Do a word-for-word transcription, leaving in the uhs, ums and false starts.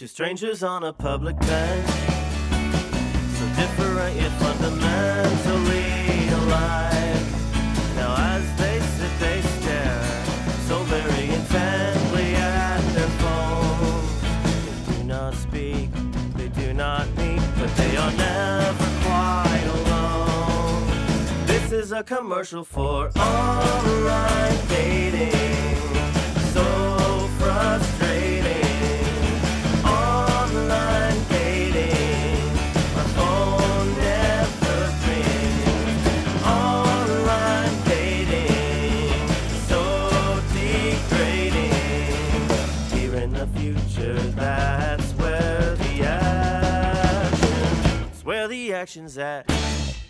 Two strangers on a public bench, so different yet fundamentally alike. Now as they sit they stare so very intently at their phones. They do not speak, they do not meet, but they are never quite alone. This is a commercial for online dating. So frustrating. Online dating. My phone never rings. Online dating. So degrading. Here in the future, that's where the action. It's where the action's at.